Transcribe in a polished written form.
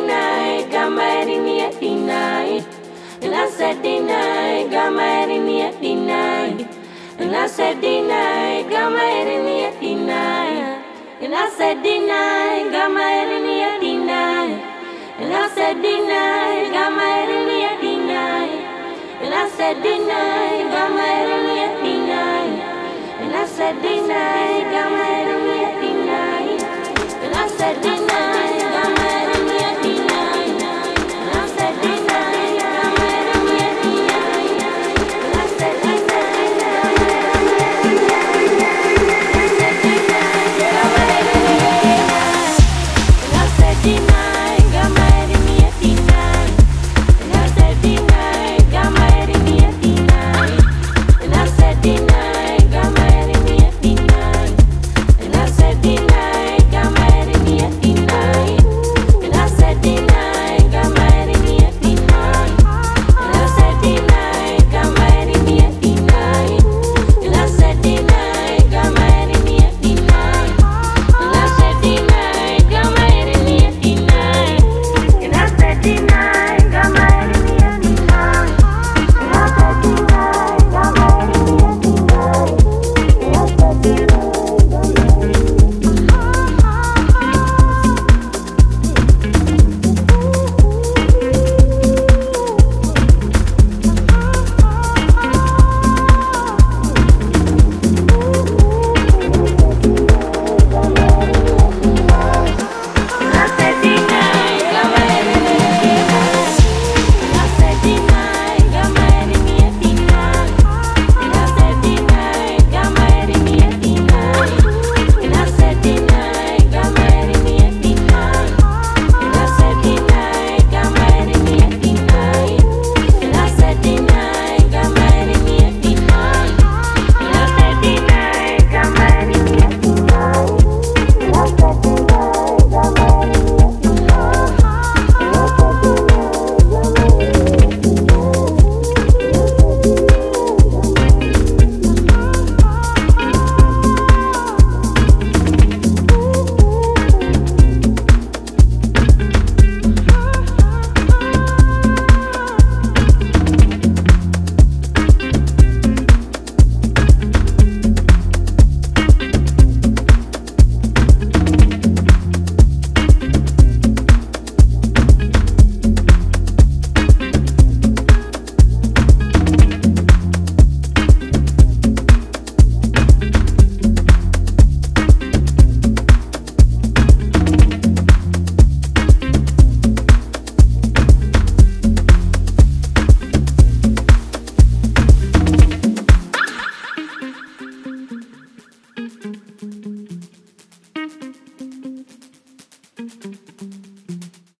deny, got mad in the deny. And I said deny, got mad in the deny. And I said deny, got mad in the deny. And I said deny, got mad in the deny. And I said deny, got mad in the deny. And I said deny, got mad in the deny. And I said deny, got mad in the deny. And I said deny.